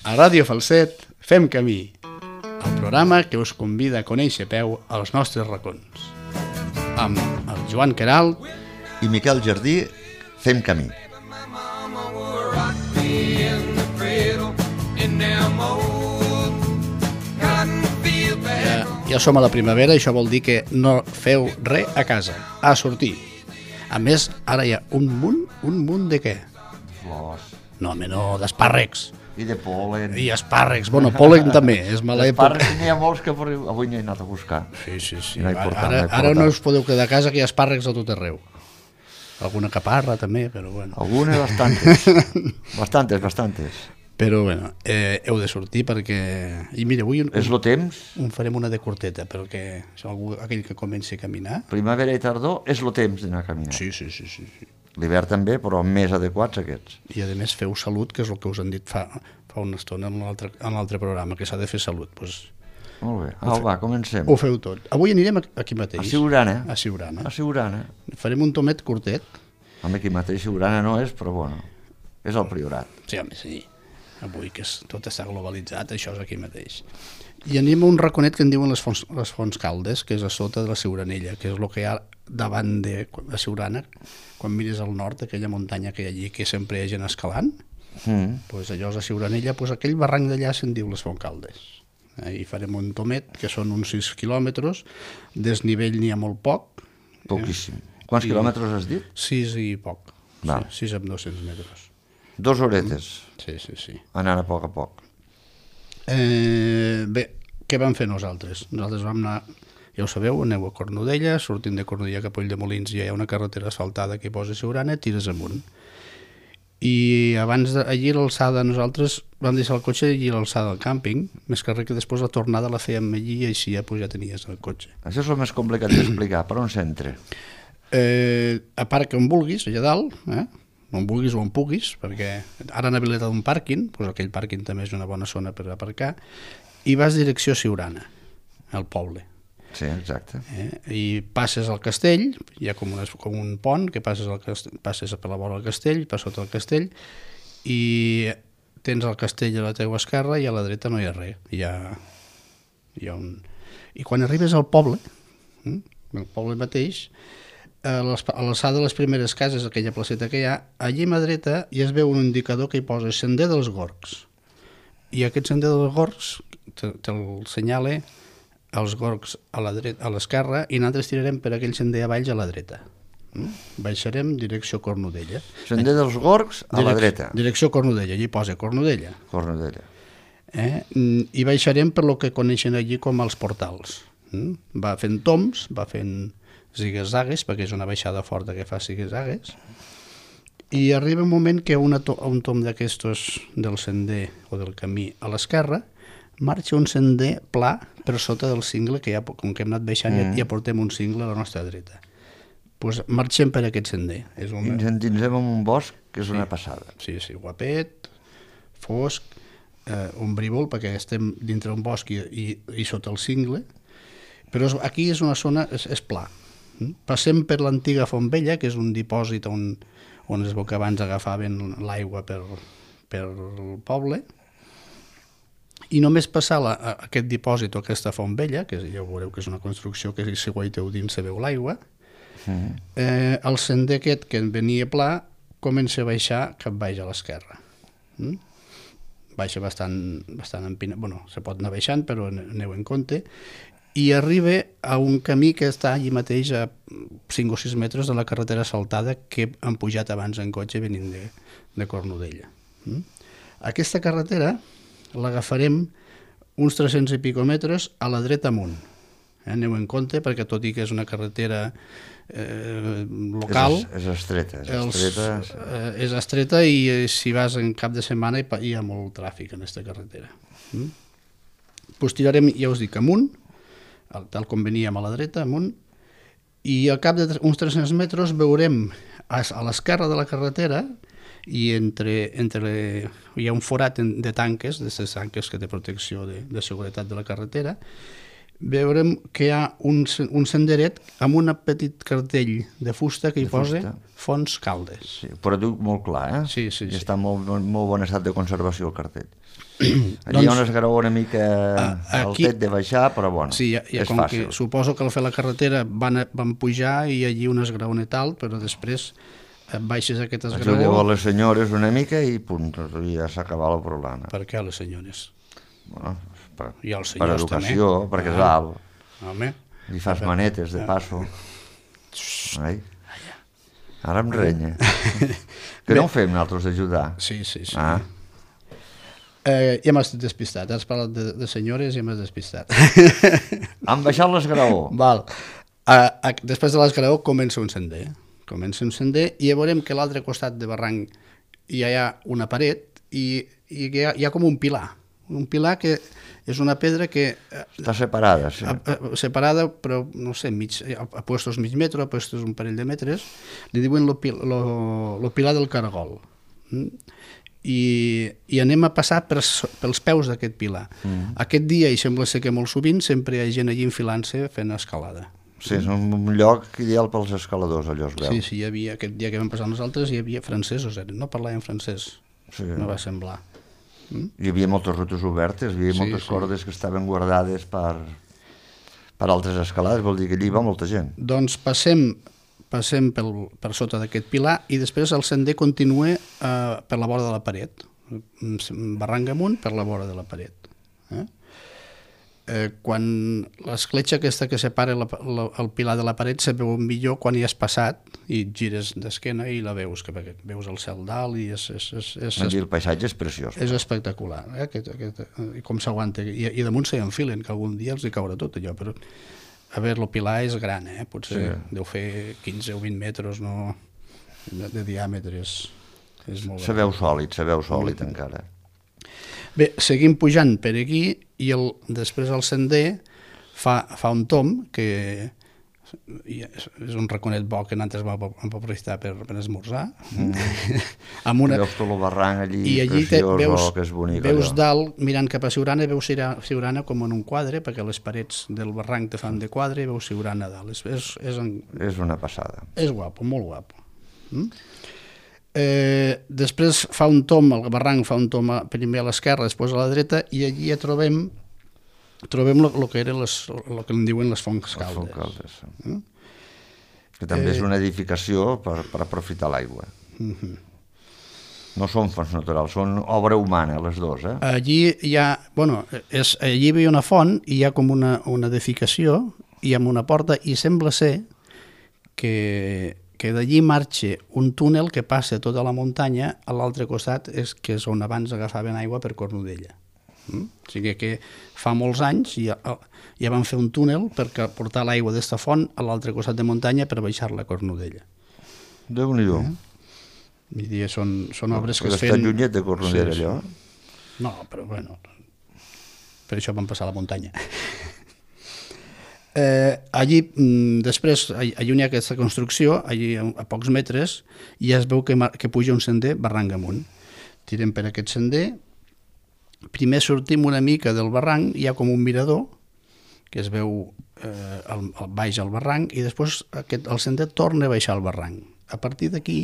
A Ràdio Falset fem camí, el programa que us convida a conèixer a peu als nostres racons. Amb el Joan Queralt i Miquel Jardí fem camí. Ja som a la primavera i això vol dir que no feu res a casa, a sortir. A més, ara hi ha un munt de què? Flors. No, home, no, d'espàrrecs. I de pol·len. I espàrrecs, bueno, pol·len també, és mala època. Espàrrecs n'hi ha molts que avui n'he anat a buscar. Sí. No Ara no us podeu quedar a casa, que hi ha espàrrecs a tot arreu. Alguna caparra també, però bueno. Algunes bastantes. bastantes. Però bueno, heu de sortir perquè... I mira, avui És el temps. farem una de curteta, perquè aquell que comenci a caminar... Primavera i tardor és el temps d'anar a caminar. Sí. L'hivern també, però més adequats aquests. I a més feu salut, que és el que us han dit fa una estona en l'altre programa, que s'ha de fer salut. Doncs Molt bé, va, comencem. ho feu tot. Avui anirem aquí mateix. A Siurana. A Siurana. A Siurana. Farem un tomet curtet. Home, aquí mateix Siurana no és, però bueno, és el Priorat. Sí, home, sí. Avui que tot està globalitzat, això és aquí mateix. I anem a un raconet que en diuen les Fonts Caldes, que és a sota de la Siuranella, que és el que hi ha davant de la Siurana, quan mires al nord, aquella muntanya que hi ha allí, que sempre hi ha gent escalant, doncs allò és a Siuranella, doncs aquell barranc d'allà se'n diu les Fonts Caldes. I farem un tomet, que són uns 6 quilòmetres, desnivell n'hi ha molt poc. Poquíssim. Quants quilòmetres has dit? 6 i poc, 6 amb 200 metres. 2 horetes. Sí. Anant a poc. Bé, què vam fer nosaltres? Nosaltres vam anar, ja ho sabeu, aneu a Cornudella, sortint de Cornudella cap a Ulldemolins ja hi ha una carretera asfaltada que posa Siurana, tires amunt. I abans allí l'alçada, nosaltres vam deixar el cotxe allí a l'alçada del càmping, més que res que després la tornada la fèiem allí i així ja tenies el cotxe. Això és el més complicat d'explicar, per on s'entra? A part que on vulguis, allà dalt, on vulguis o on puguis, perquè ara han habilitat un pàrquing, doncs aquell pàrquing també és una bona zona per aparcar, i vas direcció a Siurana, al poble. Sí, exacte. I passes al castell, hi ha com un pont que passes per la vora del castell, per sota del castell, i tens el castell a la teua esquerra i a la dreta no hi ha res. I quan arribes al poble, el poble mateix, a l'alçada de les primeres cases, aquella placeta que hi ha, allí a mà dreta ja es veu un indicador que hi posa Sender dels Gorgs. I aquest Sender dels Gorgs te'l senyala els Gorgs a l'esquerra i nosaltres tirarem per aquell sender a valls a la dreta. Baixarem direcció Cornudella. Sender dels Gorgs a la dreta. Direcció Cornudella, allí posa Cornudella. I baixarem per lo que coneixen allí com els portals. Va fent tombs, va fent zigue-zagues, perquè és una baixada forta que fa zigue-zagues, i arriba un moment que a un tomb d'aquestos del sender o del camí a l'esquerra marxa un sender pla per sota del cingle, que ja, com que hem anat baixant ja portem un cingle a la nostra dreta. Doncs marxem per aquest sender. I ens endinsem en un bosc que és una passada. Sí, guapet, fosc, ombrívol, perquè estem dintre un bosc i sota el cingle, però aquí és una zona, és pla. Passem per l'antiga Font Vella, que és un dipòsit on es veu que abans agafaven l'aigua per el poble, i només passar aquest dipòsit o aquesta Font Vella, que ja veureu que és una construcció que si guaiteu dins se veu l'aigua, el sender aquest que venia pla comença a baixar cap baix a l'esquerra. Baixa bastant empinat, bueno, se pot anar baixant, però aneu en compte, i arriba a un camí que està allí mateix a 5 o 6 metres de la carretera asfaltada que han pujat abans en cotxe venint de Cornudella. Aquesta carretera l'agafarem uns 300 i pico metres a la dreta amunt. Aneu en compte, perquè tot i que és una carretera local... És estreta. És estreta i si vas en cap de setmana hi ha molt tràfic en aquesta carretera. Doncs tirarem, ja us dic, amunt, tal com veníem a la dreta, amunt, i al cap d'uns 300 metres veurem a l'esquerra de la carretera i hi ha un forat de tanques, d'aquestes tanques que té protecció de seguretat de la carretera, veurem que hi ha un senderet amb un petit cartell de fusta que hi posa Fons Caldes. Sí, però diu molt clar, eh? Sí. I està en molt bon estat de conservació el cartell. Allí hi ha un esgraó una mica altet de baixar, però bueno, sí, és fàcil. Suposo que al fer la carretera van pujar i allí un esgraonet alt, però després baixes aquest esgraó... Ajudeu a les senyores una mica i punt, ja s'ha acabat el problema. Per què a les senyores? Bueno, per també. Educació, perquè és alt. Home. I fas manetes de passo. Ai. Ara em renya. Que no ho fem nosaltres d'ajudar? Sí. Ja m'has despistat, has parlat de senyores i m'has despistat. Han baixat l'esgraó. Val. Després de l'esgraó comença un sender. I ja veurem que a l'altre costat de barranc hi ha una paret i hi ha com un pilar. Un pilar que és una pedra que... Està separada, sí. Separada, però, no sé, a puestos mig metre, a puestos un parell de metres. Li diuen lo pilar del cargol. I anem a passar pels peus d'aquest pilar. Aquest dia, i sembla ser que molt sovint, sempre hi ha gent allí enfilant-se fent escalada. Sí, és un lloc ideal pels escaladors, allò es veu. Sí, hi havia, aquest dia que vam passar nosaltres, hi havia francesos, no parlaven francès, me va semblar. Hi havia moltes rutes obertes, hi havia moltes cordes que estaven guardades per altres escalades, vol dir que allí va molta gent. Doncs passem per sota d'aquest pilar i després el sender continua per la vora de la paret, barranc amunt per la vora de la paret. Quan l'escletxa aquesta que separa el pilar de la paret se veu millor quan hi has passat i gires d'esquena i la veus, que veus el cel dalt i el paisatge és preciós. És espectacular, i com s'aguanta. I damunt s'hi enfilen, que algun dia els hi caurà tot allò, però a veure, el pilar és gran, potser deu fer 15 o 20 metres de diàmetre, és molt gran. Se veu sòlid encara. Bé, seguim pujant per aquí i després el sender fa un tom, que és un raconet bo que nosaltres vam aprofitar per esmorzar. Veus tot el barranc allí, preciós, que és bonic. Veus dalt, mirant cap a Siurana, veus Siurana com en un quadre, perquè les parets del barranc te fan de quadre i veus Siurana a dalt. És una passada. És guapo, molt guapo. Després fa un tom, el barranc fa un tom primer a l'esquerra, després a la dreta, i allí ja trobem el que era el que en diuen les Fonts Caldes. Que també és una edificació per aprofitar l'aigua. No són fonts naturals, són obra humana, les dues. Allí hi ha una font i hi ha com una edificació i amb una porta, i sembla ser que d'allí marxa un túnel que passa tota la muntanya, a l'altre costat que és on abans agafaven aigua per Cornudella. O sigui que fa molts anys ja van fer un túnel per portar l'aigua d'esta font a l'altre costat de muntanya per baixar-la a Cornudella. Déu-n'hi-do. Vull dir, són obres que es feien... Està llunyet de Cornudella, allò? No, però bueno, per això van passar a la muntanya. Allí, després, allà on hi ha aquesta construcció, allí a pocs metres, ja es veu que puja un sender barranc amunt. Tirem per aquest sender, primer sortim una mica del barranc, hi ha com un mirador, que es veu baix al barranc, i després el sender torna a baixar al barranc. A partir d'aquí,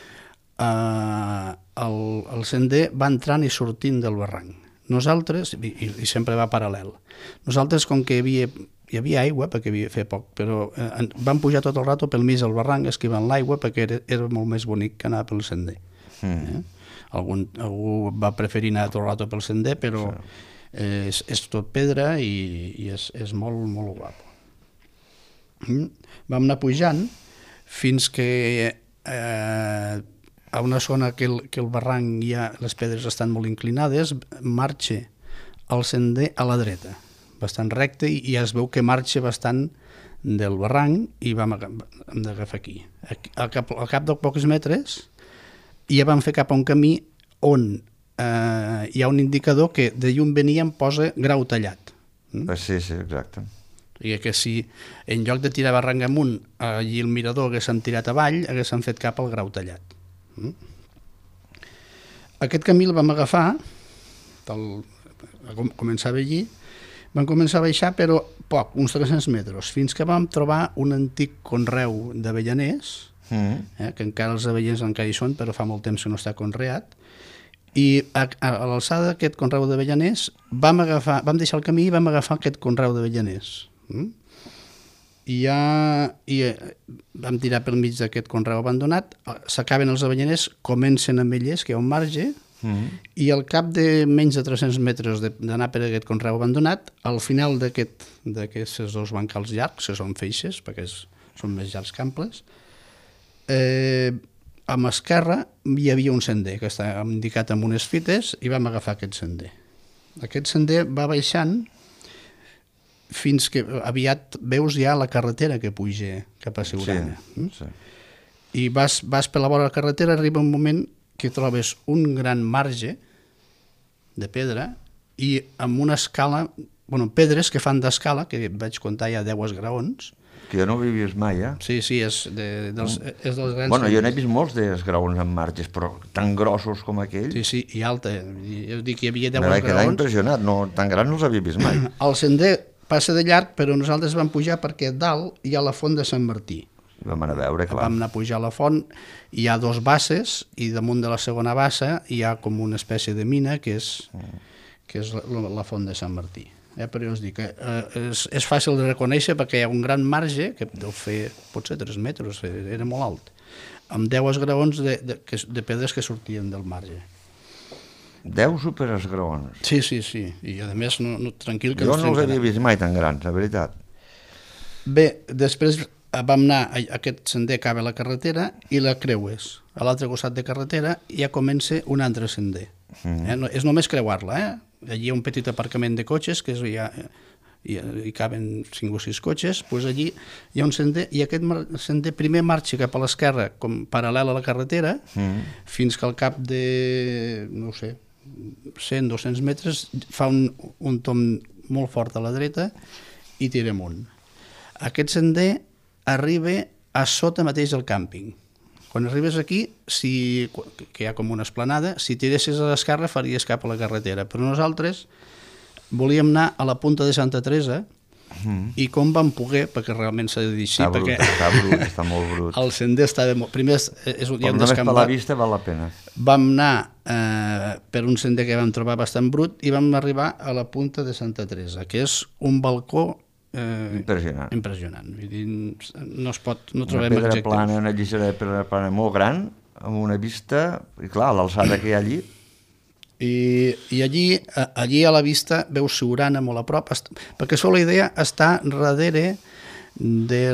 el sender va entrant i sortint del barranc. Nosaltres, i sempre va paral·lel, nosaltres, com que hi havia aigua, perquè havia fet poc, però vam pujar tot el rato pel mig del barranc esquivant l'aigua perquè era molt més bonic que anar pel sender. Algú va preferir anar tot el rato pel sender, però és tot pedra i és molt, molt guapo. Vam anar pujant fins que a una zona que el barranc les pedres estan molt inclinades, marxa el sender a la dreta, bastant recte, i ja es veu que marxa bastant del barranc i hem d'agafar aquí. Al cap de pocs metres ja vam fer cap a un camí on hi ha un indicador que de llum veníem posa grau tallat. Sí, exacte. I que si en lloc de tirar barranc amunt allí el mirador haguessin tirat avall, haguessin fet cap al grau tallat. Aquest camí el vam agafar, començava allí, Vam començar a baixar, però poc, uns 300 metres, fins que vam trobar un antic conreu d'avellaners, que encara els avellaners encara hi són, però fa molt temps que no està conreat, i a l'alçada d'aquest conreu d'avellaners vam deixar el camí i vam agafar aquest conreu d'avellaners. I vam tirar pel mig d'aquest conreu abandonat, s'acaben els avellaners, comencen ametllers, que hi ha un marge, i al cap de menys de 300 metres d'anar per aquest conreu abandonat, al final d'aquests dos bancals llargs, que són feixes, perquè són més llargs que amples, a mà esquerra hi havia un sender que està indicat amb unes fites i vam agafar aquest sender. Aquest sender va baixant fins que aviat veus ja la carretera que puja cap a Siurana. Sí. I vas per la vora de la carretera, arriba un moment que trobes un gran marge de pedra i amb una escala, pedres que fan d'escala, que vaig comptar ja 10 esgraons. Que jo no ho he vist mai, Sí, és dels grans... Jo n'he vist molts d'esgraons amb marges, però tan grossos com aquell... Sí, i alta. Jo dic que hi havia 10 esgraons. M'he quedat impressionat, tan grans no els havia vist mai. El sender passa de llarg, però nosaltres vam pujar perquè dalt hi ha la font de Sant Martí. Vam anar a veure, clar. Vam anar a pujar a la font, hi ha 2 basses, i damunt de la segona bassa hi ha com una espècie de mina, que és la font de Sant Martí. Però jo us dic que és fàcil de reconèixer perquè hi ha un gran marge, que deu fer potser 3 metres, era molt alt, amb 10 esgraons de pedres que sortien del marge. 10 superesgraons? Sí, i a més, tranquil... Jo no els havia vist mai tan grans, la veritat. Bé, després vam anar, aquest sender acaba la carretera i la creues. A l'altre costat de carretera ja comença un altre sender. És només creuar-la, Allí hi ha un petit aparcament de cotxes, que hi caben 5 o 6 cotxes, doncs allí hi ha un sender, i aquest sender primer marxa cap a l'esquerra, com paral·lel a la carretera, fins que al cap de, 100-200 metres, fa un tomb molt fort a la dreta i tira amunt. Aquest sender arriba a sota mateix del càmping. Quan arribes aquí, que hi ha com una esplanada, si tiressis a l'esquerra faries cap a la carretera. Però nosaltres volíem anar a la punta de Santa Teresa i com vam poder, perquè realment s'ha de dir així, està molt brut. El sender estava molt... Primer és un dia només per la vista val la pena. Vam anar per un sender que vam trobar bastant brut i vam arribar a la punta de Santa Teresa, que és un balcó impressionant. Vull dir, no trobem una pedra plana, una lliçera de pedra plana molt gran, amb una vista, i clar, l'alçada que hi ha allí. I allí a la vista veus Siurana molt a prop, perquè la idea està darrere de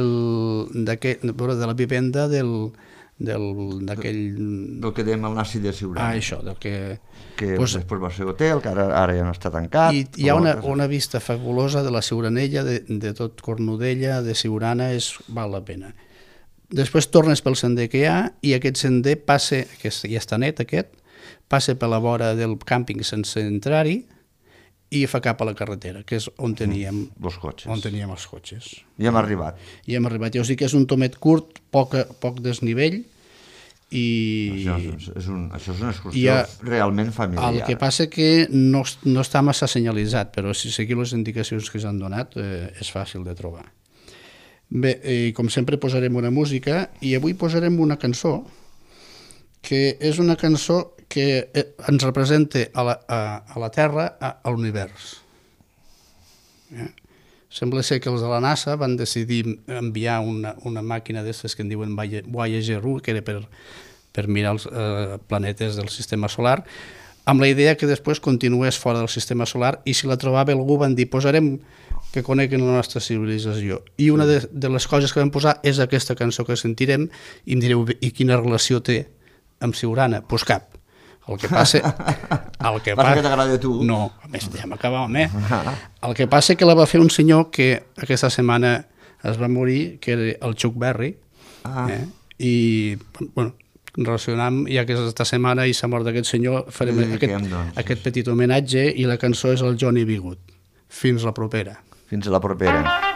la vivenda del que dèiem el Naci de Siurana. Això, que després va ser hotel, que ara ja no està tancat. I hi ha una vista fabulosa de la Siuranella, de tot Cornudella, de Siurana, val la pena. Després tornes pel sender que hi ha, i aquest sender passa, que ja està net passa per la vora del càmping sense entrar-hi i fa cap a la carretera, que és on teníem els cotxes. I hem arribat. Ja us dic que és un tomet curt, poc desnivell, i... Això és una excursió realment familiar. El que passa que no està massa senyalitzat, però si seguiu les indicacions que s'han donat és fàcil de trobar. Bé, com sempre posarem una música, i avui posarem una cançó, que és una cançó que ens representa a la Terra, a l'univers. Sembla ser que els de la NASA van decidir enviar una màquina d'aquestes que en diuen Voyager 1, que era per mirar els planetes del sistema solar, amb la idea que després continués fora del sistema solar, i si la trobava algú van dir posarem que coneguin la nostra civilització. I una de les coses que vam posar és aquesta cançó que sentirem, i em direu, i quina relació té amb Siurana? Doncs cap. El que passa que t'agrada a tu? No, a més, deixa'm acabar, home. El que passa que la va fer un senyor que aquesta setmana es va morir, que era el Chuck Berry, i, relacionant, ja que és esta setmana i s'ha mort aquest senyor, farem aquest petit homenatge, i la cançó és el Johnny B. Good. Fins la propera. Fins a la propera.